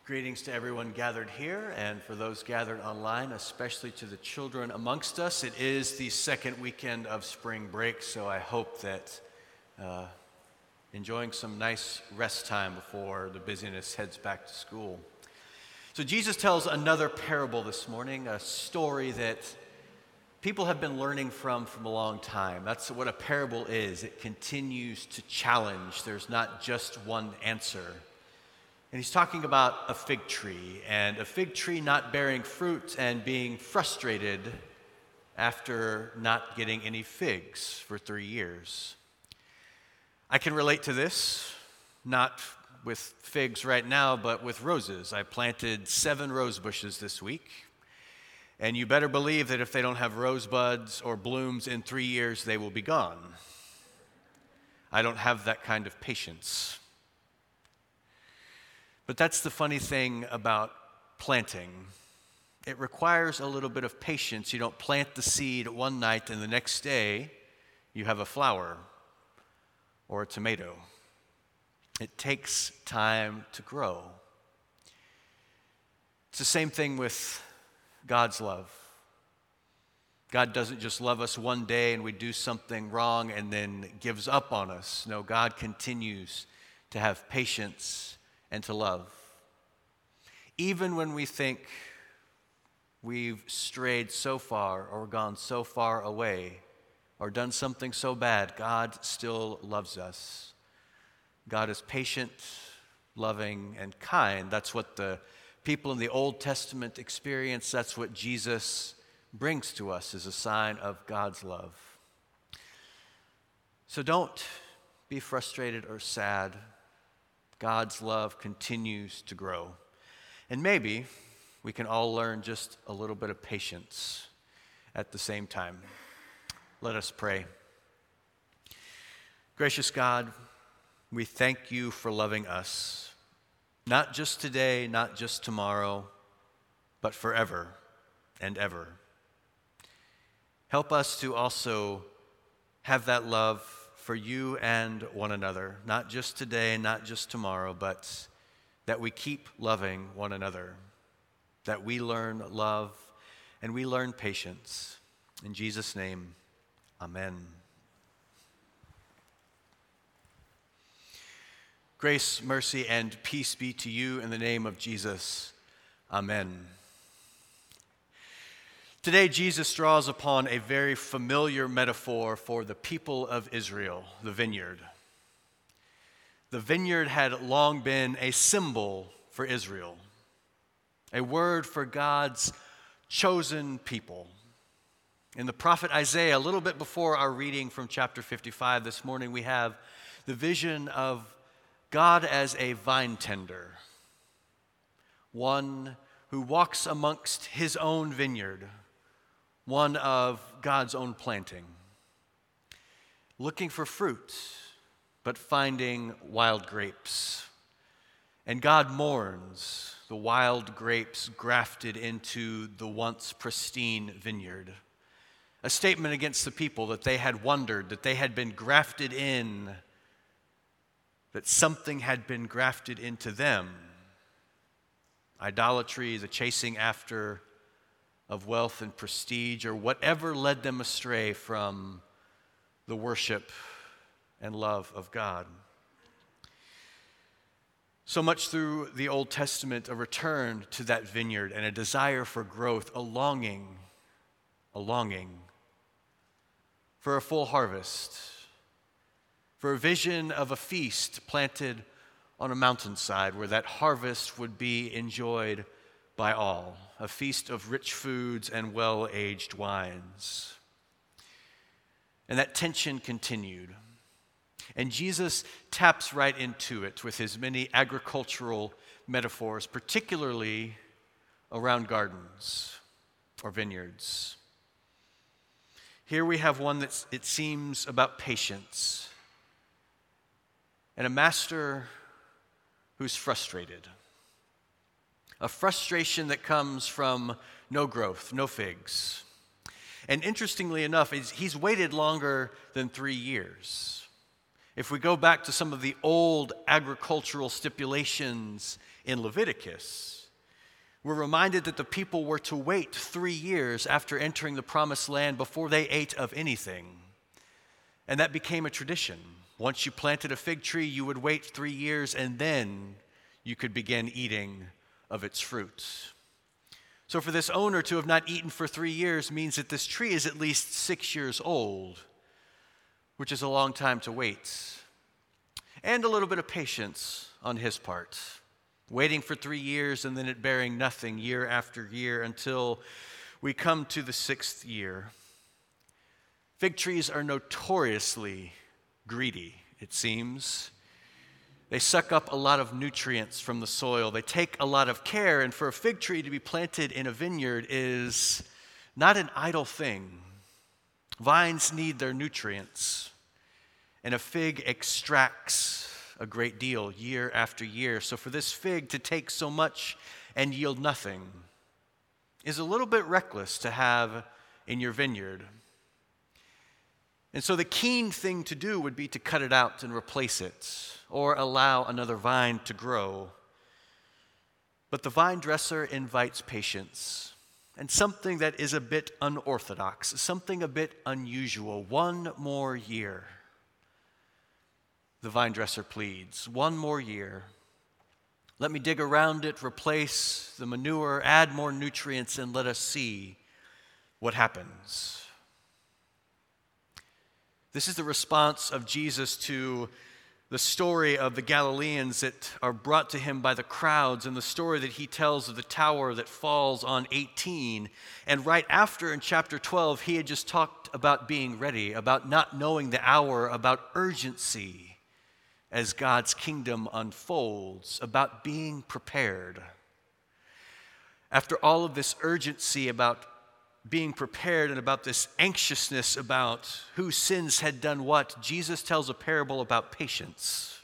Greetings to everyone gathered here, and for those gathered online, especially to the children amongst us. It is the second weekend of spring break, so I hope that enjoying some nice rest time before the busyness heads back to school. So Jesus tells another parable this morning, a story that people have been learning from a long time. That's what a parable is. It continues to challenge. There's not just one answer. And he's talking about a fig tree, and a fig tree not bearing fruit and being frustrated after not getting any figs for 3 years. I can relate to this, not with figs right now, but with roses. I planted 7 rose bushes this week, and you better believe that if they don't have rosebuds or blooms in 3 years, they will be gone. I don't have that kind of patience. But that's the funny thing about planting. It requires a little bit of patience. You don't plant the seed one night and the next day you have a flower or a tomato. It takes time to grow. It's the same thing with God's love. God doesn't just love us one day and we do something wrong and then gives up on us. No, God continues to have patience and to love. Even when we think we've strayed so far or gone so far away or done something so bad, God still loves us. God is patient, loving, and kind. That's what the people in the Old Testament experience. That's what Jesus brings to us as a sign of God's love. So don't be frustrated or sad. God's love continues to grow. And maybe we can all learn just a little bit of patience at the same time. Let us pray. Gracious God, we thank you for loving us, not just today, not just tomorrow, but forever and ever. Help us to also have that love for you and one another, not just today, not just tomorrow, but that we keep loving one another, that we learn love and we learn patience. In Jesus' name, amen. Grace, mercy, and peace be to you in the name of Jesus. Amen. Today, Jesus draws upon a very familiar metaphor for the people of Israel, the vineyard. The vineyard had long been a symbol for Israel, a word for God's chosen people. In the prophet Isaiah, a little bit before our reading from chapter 55 this morning, we have the vision of God as a vine tender, one who walks amongst his own vineyard, one of God's own planting, looking for fruit, but finding wild grapes. And God mourns the wild grapes grafted into the once pristine vineyard. A statement against the people that they had wondered, that they had been grafted in, that something had been grafted into them. Idolatry, the chasing after of wealth and prestige, or whatever led them astray from the worship and love of God. So much through the Old Testament, a return to that vineyard and a desire for growth, a longing for a full harvest, for a vision of a feast planted on a mountainside where that harvest would be enjoyed by all, a feast of rich foods and well-aged wines. And that tension continued. And Jesus taps right into it with his many agricultural metaphors, particularly around gardens or vineyards. Here we have one that it seems about patience and a master who's frustrated. A frustration that comes from no growth, no figs. And interestingly enough, he's waited longer than 3 years. If we go back to some of the old agricultural stipulations in Leviticus, we're reminded that the people were to wait 3 years after entering the promised land before they ate of anything. And that became a tradition. Once you planted a fig tree, you would wait 3 years and then you could begin eating of its fruits. So for this owner to have not eaten for 3 years means that this tree is at least 6 years old, which is a long time to wait. And a little bit of patience on his part, waiting for 3 years and then it bearing nothing year after year until we come to the 6th year. Fig trees are notoriously greedy, it seems. They suck up a lot of nutrients from the soil. They take a lot of care, and for a fig tree to be planted in a vineyard is not an idle thing. Vines need their nutrients, and a fig extracts a great deal year after year. So for this fig to take so much and yield nothing is a little bit reckless to have in your vineyard. And so the keen thing to do would be to cut it out and replace it, or allow another vine to grow. But the vine dresser invites patience, and something that is a bit unorthodox, something a bit unusual. 1 more year. The vine dresser pleads, 1 more year. Let me dig around it, replace the manure, add more nutrients, and let us see what happens. This is the response of Jesus to the story of the Galileans that are brought to him by the crowds, and the story that he tells of the tower that falls on 18. And right after, in chapter 12, he had just talked about being ready, about not knowing the hour, about urgency as God's kingdom unfolds, about being prepared. After all of this urgency about being prepared and about this anxiousness about whose sins had done what, Jesus tells a parable about patience.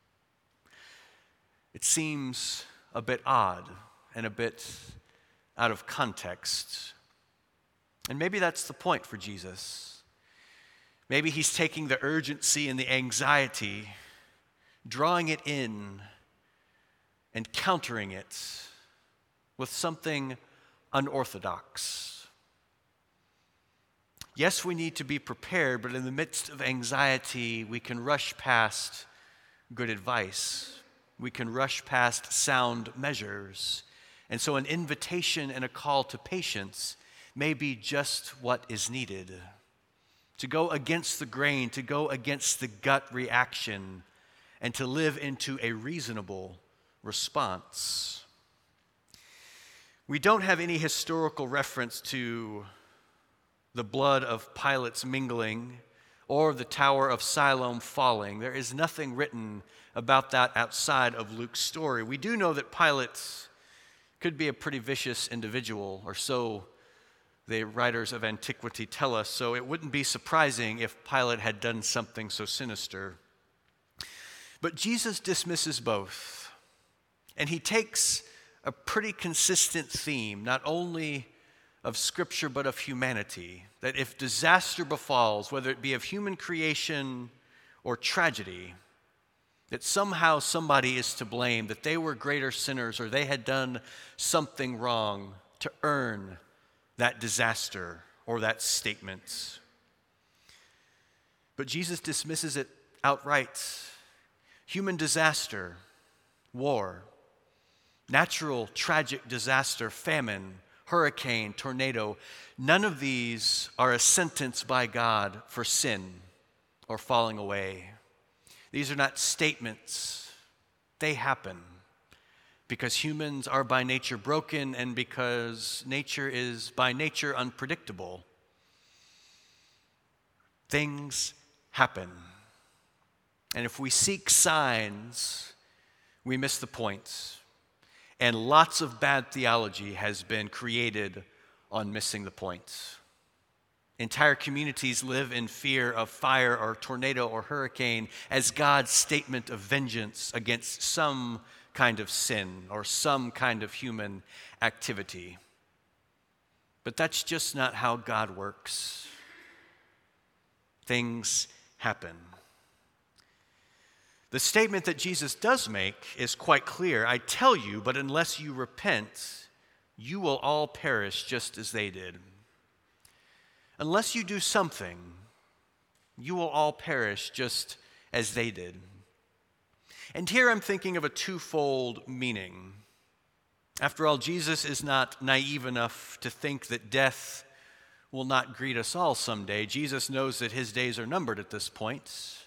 It seems a bit odd and a bit out of context. And maybe that's the point for Jesus. Maybe he's taking the urgency and the anxiety, drawing it in, and countering it with something unorthodox. Yes, we need to be prepared, but in the midst of anxiety, we can rush past good advice. We can rush past sound measures. And so an invitation and a call to patience may be just what is needed. To go against the grain, to go against the gut reaction, and to live into a reasonable response. We don't have any historical reference to the blood of Pilate's mingling or the Tower of Siloam falling. There is nothing written about that outside of Luke's story. We do know that Pilate could be a pretty vicious individual, or so the writers of antiquity tell us, so it wouldn't be surprising if Pilate had done something so sinister. But Jesus dismisses both, and he takes a pretty consistent theme, not only of Scripture, but of humanity, that if disaster befalls, whether it be of human creation or tragedy, that somehow somebody is to blame, that they were greater sinners or they had done something wrong to earn that disaster or that statement. But Jesus dismisses it outright. Human disaster, war, natural tragic disaster, famine, hurricane, tornado, none of these are a sentence by God for sin or falling away. These are not statements. They happen because humans are by nature broken and because nature is by nature unpredictable. Things happen. And if we seek signs, we miss the point. And lots of bad theology has been created on missing the point. Entire communities live in fear of fire or tornado or hurricane as God's statement of vengeance against some kind of sin or some kind of human activity. But that's just not how God works. Things happen. The statement that Jesus does make is quite clear. I tell you, but unless you repent, you will all perish just as they did. Unless you do something, you will all perish just as they did. And here I'm thinking of a twofold meaning. After all, Jesus is not naive enough to think that death will not greet us all someday. Jesus knows that his days are numbered at this point.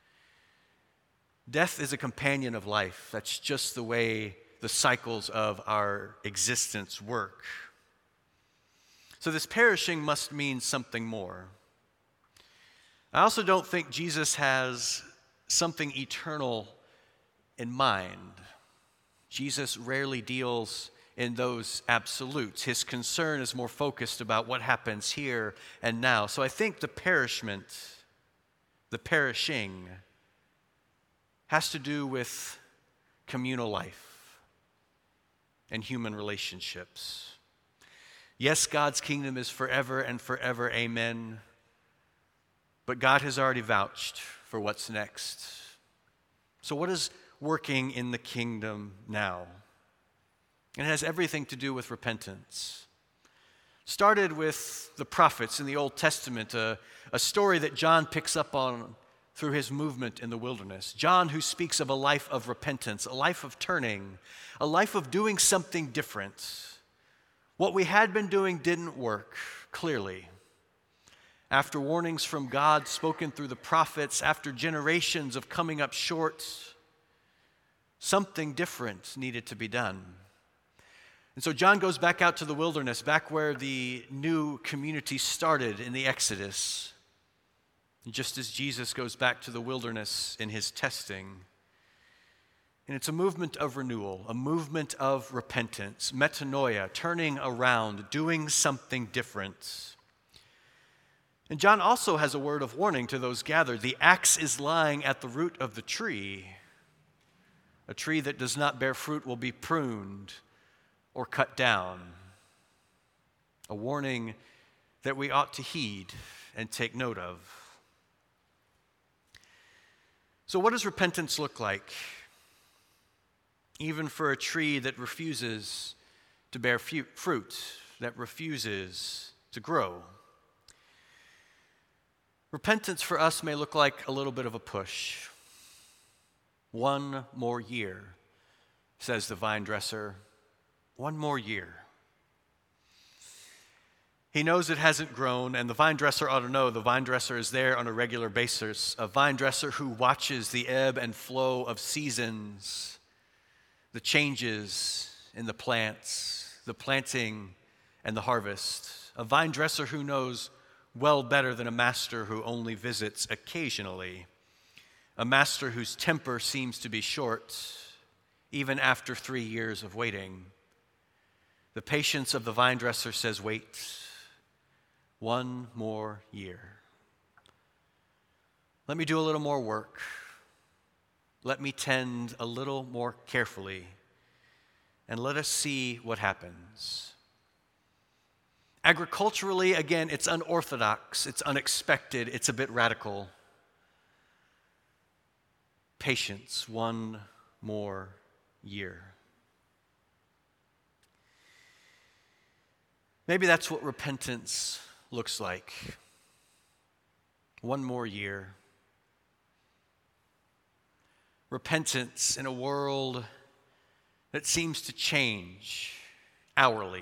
Death is a companion of life. That's just the way the cycles of our existence work. So this perishing must mean something more. I also don't think Jesus has something eternal in mind. Jesus rarely deals in those absolutes. His concern is more focused about what happens here and now. So I think the perishing, has to do with communal life and human relationships. Yes, God's kingdom is forever and forever, amen. But God has already vouched for what's next. So what is working in the kingdom now? And it has everything to do with repentance. Started with the prophets in the Old Testament, a story that John picks up on through his movement in the wilderness. John, who speaks of a life of repentance, a life of turning, a life of doing something different. What we had been doing didn't work, clearly. After warnings from God spoken through the prophets, after generations of coming up short, something different needed to be done. And so John goes back out to the wilderness, back where the new community started in the Exodus. And just as Jesus goes back to the wilderness in his testing. And it's a movement of renewal, a movement of repentance, metanoia, turning around, doing something different. And John also has a word of warning to those gathered. The axe is lying at the root of the tree. A tree that does not bear fruit will be pruned or cut down. A warning that we ought to heed and take note of. So what does repentance look like? Even for a tree that refuses to bear fruit, that refuses to grow. Repentance for us may look like a little bit of a push. One more year, says the vine dresser. One more year. He knows it hasn't grown, and the vine dresser ought to know the vine dresser is there on a regular basis, a vine dresser who watches the ebb and flow of seasons, the changes in the plants, the planting and the harvest. A vine dresser who knows well better than a master who only visits occasionally. A master whose temper seems to be short, even after 3 years of waiting. The patience of the vine dresser says, wait, one more year. Let me do a little more work. Let me tend a little more carefully, and let us see what happens. Agriculturally, again, it's unorthodox, it's unexpected, it's a bit radical. Patience, one more year. Maybe that's what repentance looks like. One more year. Repentance in a world that seems to change hourly,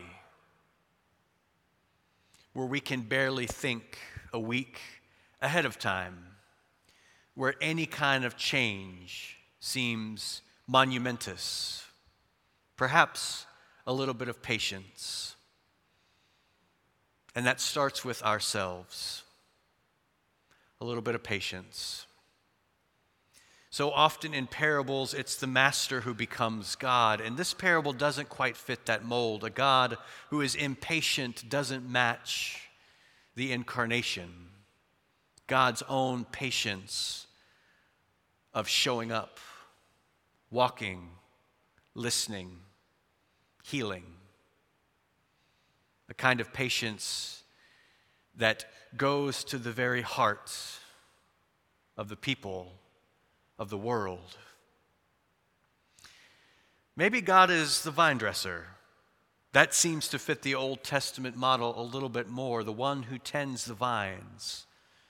where we can barely think a week ahead of time, where any kind of change seems monumentous, perhaps a little bit of patience. And that starts with ourselves, a little bit of patience. So often in parables, it's the master who becomes God. And this parable doesn't quite fit that mold. A God who is impatient doesn't match the incarnation. God's own patience of showing up, walking, listening, healing. The kind of patience that goes to the very heart of the people of the world. Maybe God is the vine dresser. That seems to fit the Old Testament model a little bit more, the one who tends the vines.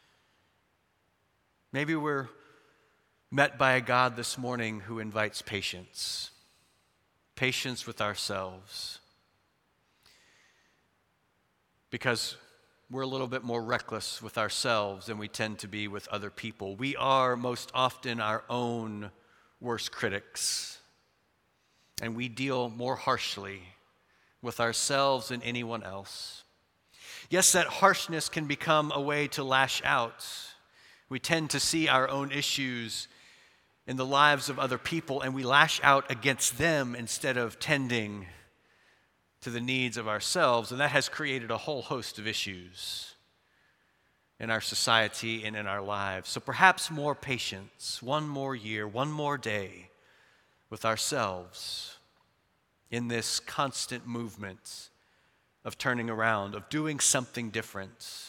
Maybe we're met by a God this morning who invites patience. Patience with ourselves. Because we're a little bit more reckless with ourselves than we tend to be with other people. We are most often our own worst critics. And we deal more harshly with ourselves than anyone else. Yes, that harshness can become a way to lash out. We tend to see our own issues in the lives of other people, and we lash out against them instead of tending to the needs of ourselves, and that has created a whole host of issues in our society and in our lives. So perhaps more patience, one more year, one more day with ourselves in this constant movement of turning around, of doing something different.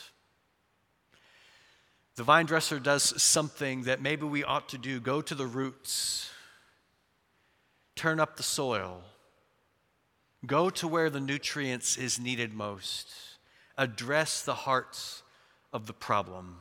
The vine dresser does something that maybe we ought to do: go to the roots, turn up the soil, go to where the nutrients is needed most, address the hearts of the problem.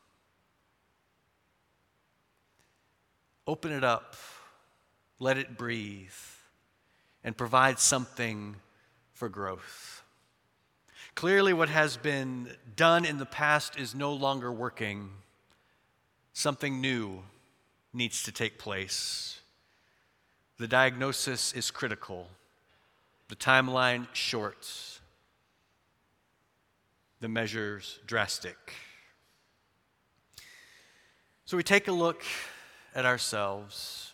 Open it up, let it breathe, and provide something for growth. Clearly, what has been done in the past is no longer working. Something new needs to take place. The diagnosis is critical. The timeline short. The measures drastic. So we take a look at ourselves.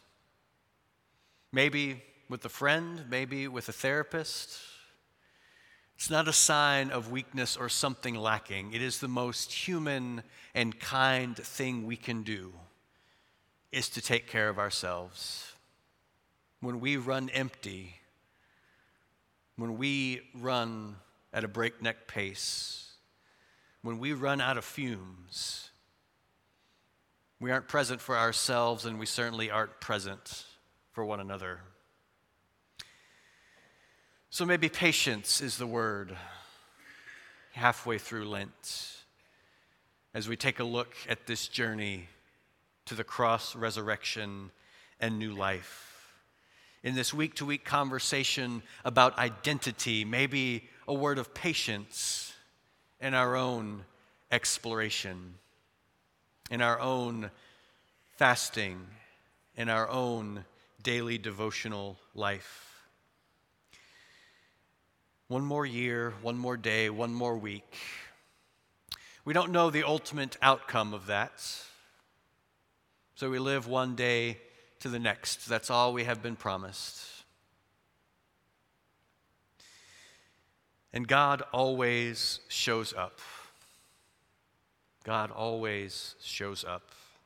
Maybe with a friend, maybe with a therapist. It's not a sign of weakness or something lacking. It is the most human and kind thing we can do, is to take care of ourselves. When we run empty, when we run at a breakneck pace, when we run out of fumes, we aren't present for ourselves, and we certainly aren't present for one another. So maybe patience is the word halfway through Lent as we take a look at this journey to the cross, resurrection, and new life. In this week-to-week conversation about identity, maybe a word of patience in our own exploration, in our own fasting, in our own daily devotional life. One more year, one more day, one more week. We don't know the ultimate outcome of that. So we live one day to the next. That's all we have been promised. And God always shows up. God always shows up.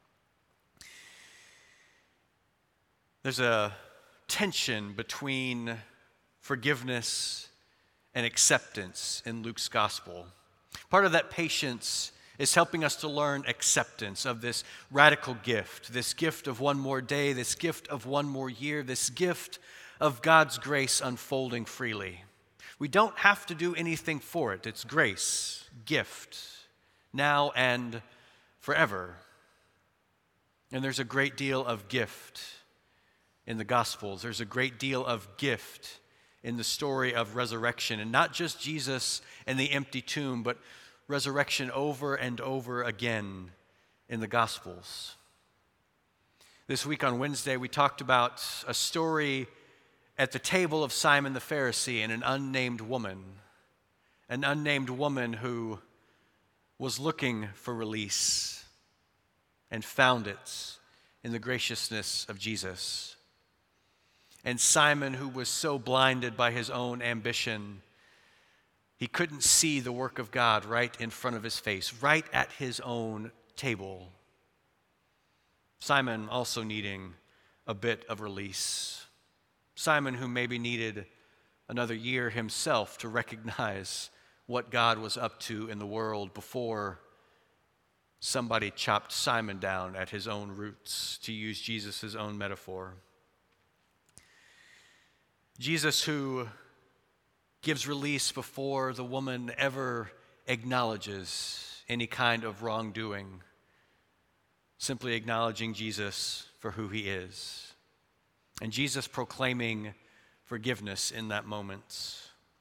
There's a tension between forgiveness and acceptance in Luke's gospel. Part of that patience is helping us to learn acceptance of this radical gift, this gift of one more day, this gift of one more year, this gift of God's grace unfolding freely. We don't have to do anything for it. It's grace, gift, now and forever. And there's a great deal of gift in the Gospels. There's a great deal of gift in the story of resurrection, and not just Jesus and the empty tomb, but resurrection over and over again in the Gospels. This week on Wednesday, we talked about a story at the table of Simon the Pharisee and an unnamed woman who was looking for release and found it in the graciousness of Jesus. And Simon, who was so blinded by his own ambition, he couldn't see the work of God right in front of his face, right at his own table. Simon also needing a bit of release. Simon, who maybe needed another year himself to recognize what God was up to in the world before somebody chopped Simon down at his own roots, to use Jesus' own metaphor. Jesus, who gives release before the woman ever acknowledges any kind of wrongdoing, simply acknowledging Jesus for who he is. And Jesus proclaiming forgiveness in that moment.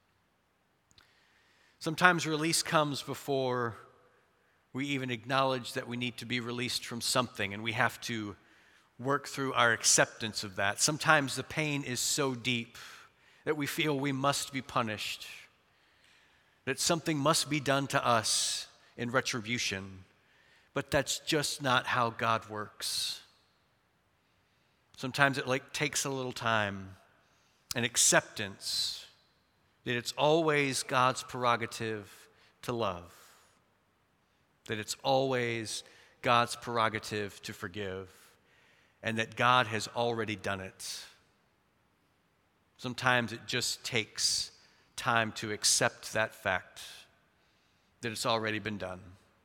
Sometimes release comes before we even acknowledge that we need to be released from something, and we have to work through our acceptance of that. Sometimes the pain is so deep that we feel we must be punished, that something must be done to us in retribution. But that's just not how God works. Sometimes it takes a little time and acceptance that it's always God's prerogative to love, that it's always God's prerogative to forgive, and that God has already done it. Sometimes it just takes time to accept that fact, that it's already been done.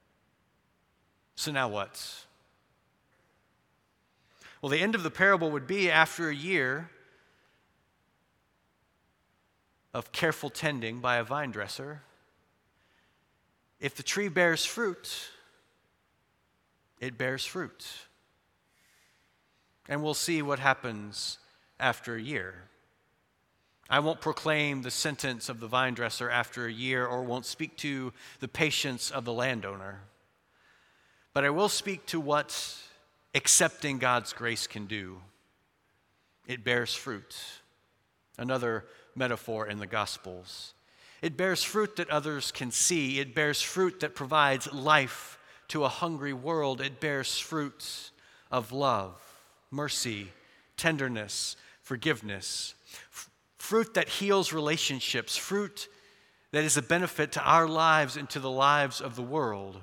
So now what? Well, the end of the parable would be after a year of careful tending by a vine dresser. If the tree bears fruit, it bears fruit. And we'll see what happens after a year. I won't proclaim the sentence of the vine dresser after a year, or won't speak to the patience of the landowner. But I will speak to what accepting God's grace can do. It bears fruit. Another metaphor in the Gospels. It bears fruit that others can see. It bears fruit that provides life to a hungry world. It bears fruit of love, mercy, tenderness, forgiveness. Fruit that heals relationships. Fruit that is a benefit to our lives and to the lives of the world.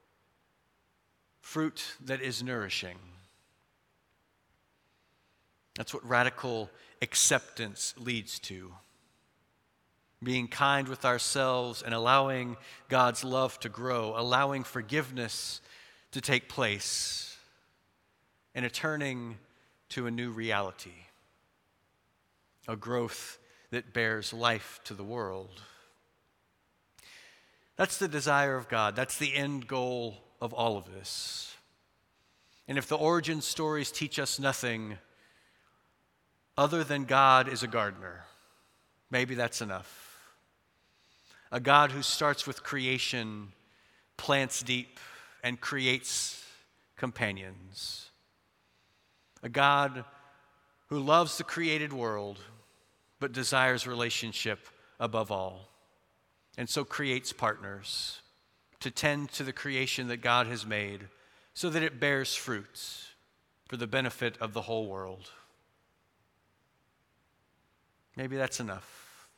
Fruit that is nourishing. That's what radical acceptance leads to. Being kind with ourselves and allowing God's love to grow, allowing forgiveness to take place, and a turning to a new reality, a growth that bears life to the world. That's the desire of God. That's the end goal of all of this. And if the origin stories teach us nothing other than God is a gardener, maybe that's enough. A God who starts with creation, plants deep, and creates companions. A God who loves the created world, but desires relationship above all, and so creates partners to tend to the creation that God has made so that it bears fruits for the benefit of the whole world. Maybe that's enough.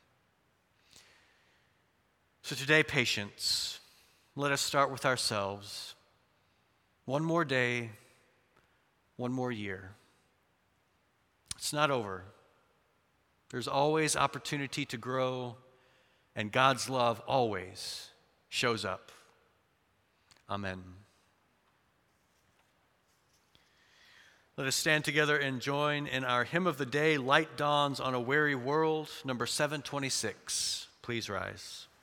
So today, patience. Let us start with ourselves. One more day, one more year. It's not over. There's always opportunity to grow, and God's love always shows up. Amen. Let us stand together and join in our hymn of the day, Light Dawns on a Weary World, number 726. Please rise.